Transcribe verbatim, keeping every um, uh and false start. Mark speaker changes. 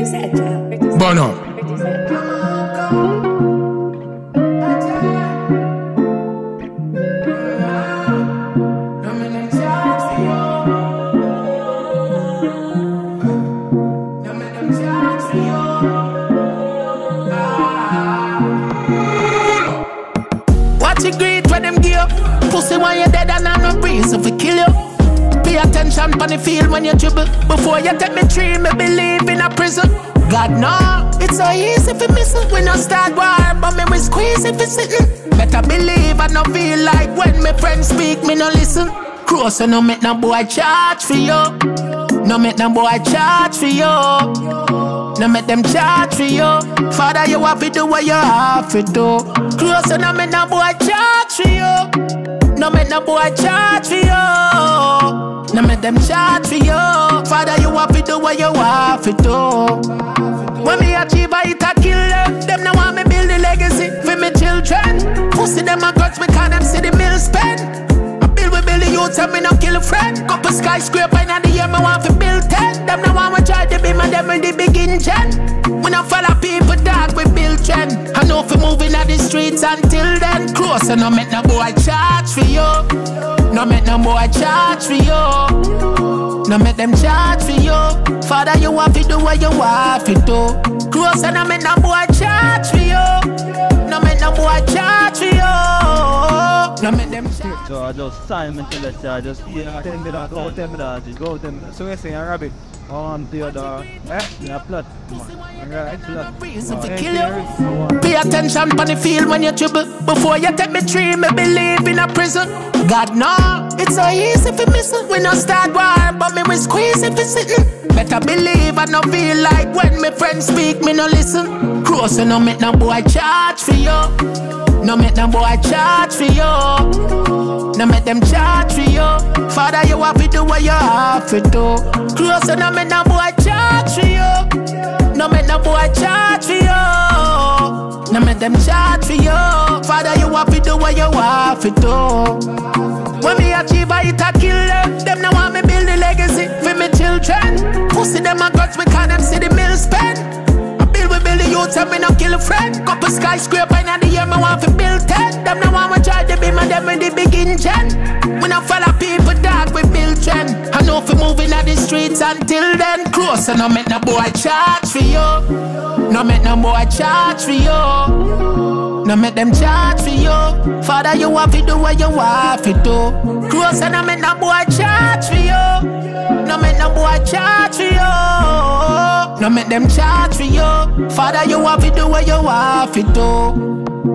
Speaker 1: Bono.
Speaker 2: Watch it great when them give up. Pussy when you're dead and I'm no reason for kill you. Pay attention on the field when you dribble. Before you take me tree, me believe in a prison. God no, it's so easy for missing. We no start war, but me we squeeze if it's sitting. Better believe I no feel like when my friends speak, me no listen. Cross so no make no boy charge for you. No make no boy charge for you. No make them charge for you. Father, you have to do what you have to do. Close and no make no boy charge for you. No make no boy charge for you. No make them charge for you. Father, you have to do what you have to do. When me achieve I hit a kill them. Them now want me build a legacy for me children. Pussy them a guts because them see the mill spend. I build with build the youth and me no kill a friend. Couple skyscraper in the year me want to build ten. Them now want me try to be my them with the big engine. We not follow people dog, we build trend. I know if we moving at the streets until then. Close and no make no boy charge for you. No make no boy charge for you. No make them charge for you. Father, you have to do what you have to do. Close and no make no boy charge for you. No make no boy charge for you. No make them charge.
Speaker 3: So I just sign me to the side, just yeah, ten minutes, go ten minutes, go ten minutes. So we say a rabbit on the other, eh? Yeah, plot. Right, plot.
Speaker 2: Reason to kill you. Pay attention on the field when you dribble. Before you take me tree, me believe in a prison. God no, it's so easy for missing. We no start war, but me we squeeze if it's sitting. Better believe I no feel like when my friends speak, me no listen. Cross so no make no boy charge for you. No make no boy charge for you. No make them charge for you. Father, you have to do what you have to do. Close and no make no boy charge for you. No make no boy charge for you. No make them charge for you. Father, you have to do what you have to do. When me achieve I hit a kill them. Them now want me build a legacy for me children. Pussy them a guts because them see the mill spend. We build the youth and me no kill a friend. Couple skyscraper in the year me want to build ten. Them now want me try to be my them with the big engine. We not follow people dog, we build trend. I know if we moving at the streets until then. Close and no make no boy charge for you. No make no boy charge for you. No make them charge for you. Father, you have to do what you have to do. Close and no make no boy charge for you. No make no boy charge for you. No make them charge for you. Father, you have to do what you have to do.